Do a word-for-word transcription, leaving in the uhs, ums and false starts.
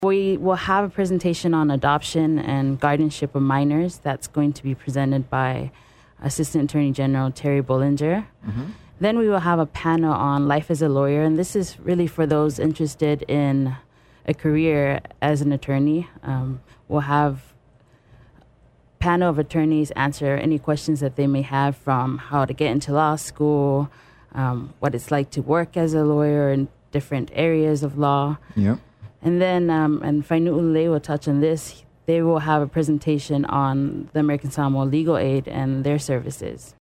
We will have a presentation on adoption and guardianship of minors. That's going to be presented by Assistant Attorney General Terry Bollinger. Mm-hmm. Then we will have a panel on life as a lawyer, and this is really for those interested in a career as an attorney. Um, we'll have a panel of attorneys answer any questions that they may have, from how to get into law school, um, what it's like to work as a lawyer in different areas of law. Yep. And then, um, and Fainu Ulule will touch on this. They will have a presentation on the American Samoa Legal Aid and their services.